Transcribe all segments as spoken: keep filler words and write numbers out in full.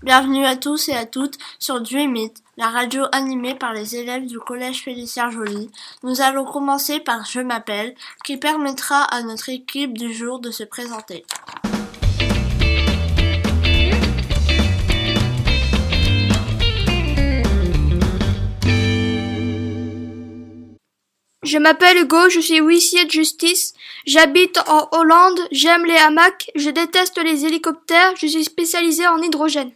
Bienvenue à tous et à toutes sur Dieu et Mythe, la radio animée par les élèves du collège Félicien Joly. Nous allons commencer par Je m'appelle, qui permettra à notre équipe du jour de se présenter. Je m'appelle Hugo, je suis huissier de justice, j'habite en Hollande, j'aime les hamacs, je déteste les hélicoptères, je suis spécialisée en hydrogène.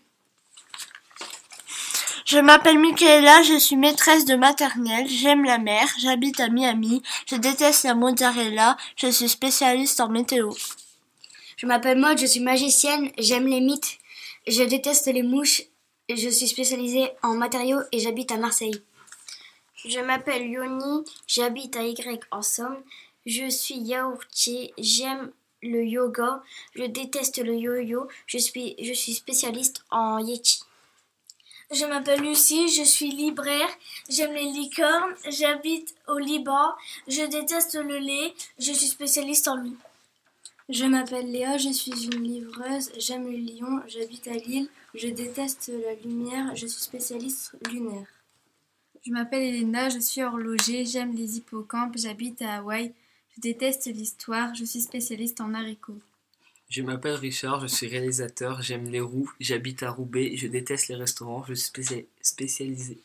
Je m'appelle Michaela, je suis maîtresse de maternelle, j'aime la mer, j'habite à Miami, je déteste la mozzarella, je suis spécialiste en météo. Je m'appelle Maud, je suis magicienne, j'aime les mythes, je déteste les mouches, je suis spécialisée en matériaux et j'habite à Marseille. Je m'appelle Yoni, j'habite à Y en Somme, je suis yaourtier, j'aime le yoga, je déteste le yo-yo, je suis, je suis spécialiste en yeti. Je m'appelle Lucie, je suis libraire, j'aime les licornes, j'habite au Liban, je déteste le lait, je suis spécialiste en loup. Je m'appelle Léa, je suis une livreuse, j'aime le lion, j'habite à Lille, je déteste la lumière, je suis spécialiste lunaire. Je m'appelle Elena, je suis horloger, j'aime les hippocampes, j'habite à Hawaï, je déteste l'histoire, je suis spécialiste en haricots. Je m'appelle Richard, je suis réalisateur, j'aime les roues, j'habite à Roubaix, je déteste les restaurants, je suis spécial... spécialisé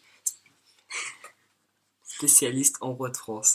spécialiste en roi de France.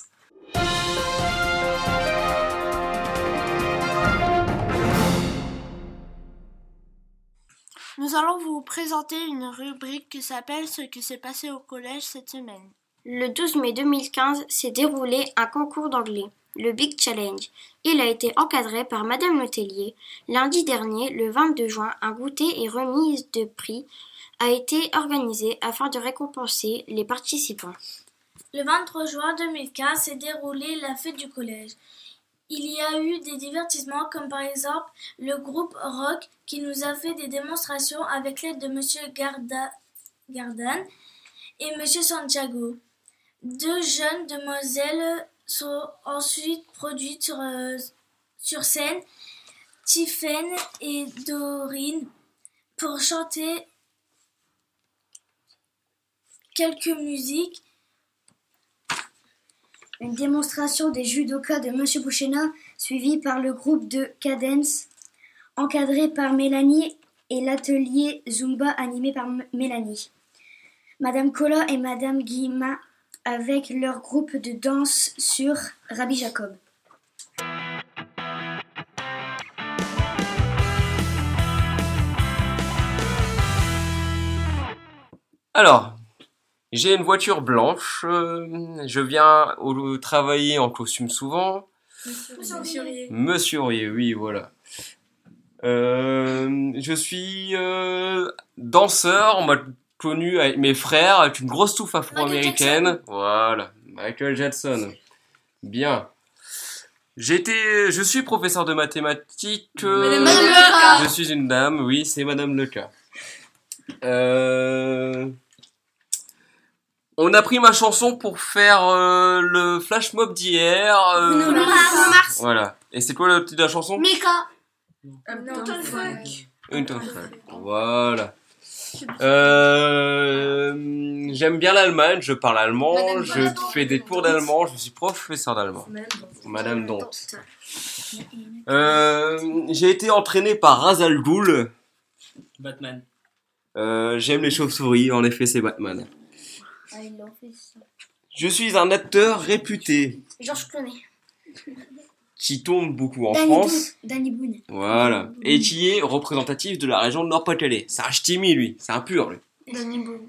Nous allons vous présenter une rubrique qui s'appelle « Ce qui s'est passé au collège cette semaine ». Le douze mai deux mille quinze s'est déroulé un concours d'anglais, le Big Challenge. Il a été encadré par Madame Letellier. Lundi dernier, le vingt-deux juin, un goûter et remise de prix a été organisé afin de récompenser les participants. Le vingt-trois juin deux mille quinze s'est déroulée la fête du collège. Il y a eu des divertissements comme par exemple le groupe rock qui nous a fait des démonstrations avec l'aide de Monsieur Garda, Gardan et Monsieur Santiago. Deux jeunes demoiselles sont ensuite produites sur, euh, sur scène, Tiffen et Dorine, pour chanter quelques musiques. Une démonstration des judokas de Monsieur Bouchena, suivie par le groupe de Cadence, encadré par Mélanie, et l'atelier Zumba animé par M- Mélanie. Madame Cola et Madame Guillemin avec leur groupe de danse sur Rabbi Jacob. Alors, j'ai une voiture blanche, euh, je viens au, travailler en costume souvent. Monsieur Aurier. Monsieur Aurier, oui, voilà. Euh, je suis euh, danseur, on m'a connu avec mes frères, avec une grosse touffe afro-américaine. Voilà, Michael Jackson. Bien. J'étais, je suis professeur de mathématiques. Euh, Madame Leca. Je suis une dame, oui, c'est Madame Leca. Euh... On a pris ma chanson pour faire euh, le flash mob d'hier. Euh... Bruno Mars. Voilà. Et c'est quoi le titre de la chanson? Mika. Uptown Funk. Uptown Funk. Voilà. Euh... J'aime bien l'Allemagne, je parle allemand, Madame je Dont. fais des cours d'allemand, je suis professeur d'allemand. Madame Dont. Euh... J'ai été entraîné par Ra's al Ghul. Batman. Euh, j'aime les chauves-souris, en effet c'est Batman. Je suis un acteur réputé Georges Clooney. qui tourne beaucoup en Danny France. Boone. Danny Boone. Voilà. Et qui est représentatif de la région de Nord-Pas-de-Calais. C'est un ch'timi, lui. C'est un pur, lui. Danny Boone.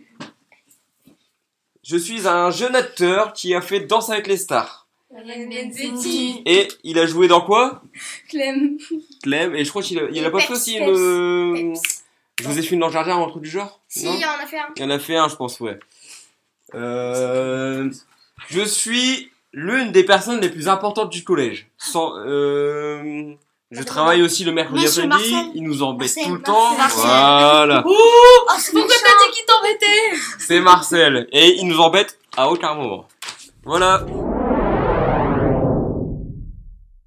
Je suis un jeune acteur qui a fait Danse avec les stars. Ryan Benzetti. Et il a joué dans quoi? Clem. Clem. Et je crois qu'il a, il a pas Peps, fait aussi Peps, une... Peps. Joséphine Lange-Jardin ou un truc du genre? Si, Non, il en a fait un. il y en a fait un, je pense, ouais. Euh... Je suis l'une des personnes les plus importantes du collège. Sans... Euh... Je travaille aussi le mercredi Monsieur après-midi, Marcel. il nous embête Marcel, tout le temps. Marcel. Voilà. Oh, Pourquoi t'as dit qu'il t'embêtait? C'est Marcel. Et il nous embête à aucun moment. Voilà.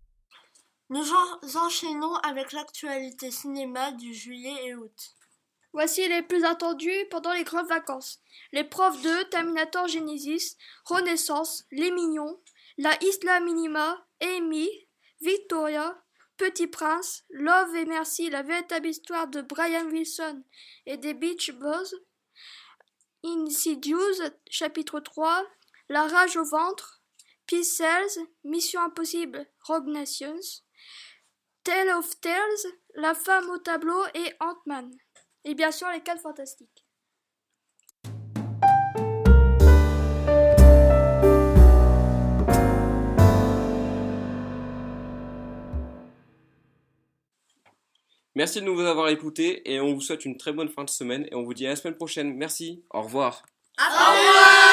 Nous en- enchaînons avec l'actualité cinéma du juillet et août. Voici les plus attendus pendant les grandes vacances. Les profs de Terminator Genesis, Renaissance, Les Mignons, La Isla Minima, Amy, Victoria, Petit Prince, Love et Merci, la véritable histoire de Brian Wilson et des Beach Boys, Insidious, chapitre trois, La Rage au ventre, Pixels, Mission Impossible, Rogue Nations, Tale of Tales, La femme au tableau et Ant-Man. Et bien sûr les quatre fantastiques. Merci de nous avoir écoutés et on vous souhaite une très bonne fin de semaine et on vous dit à la semaine prochaine. Merci, au revoir. Au revoir.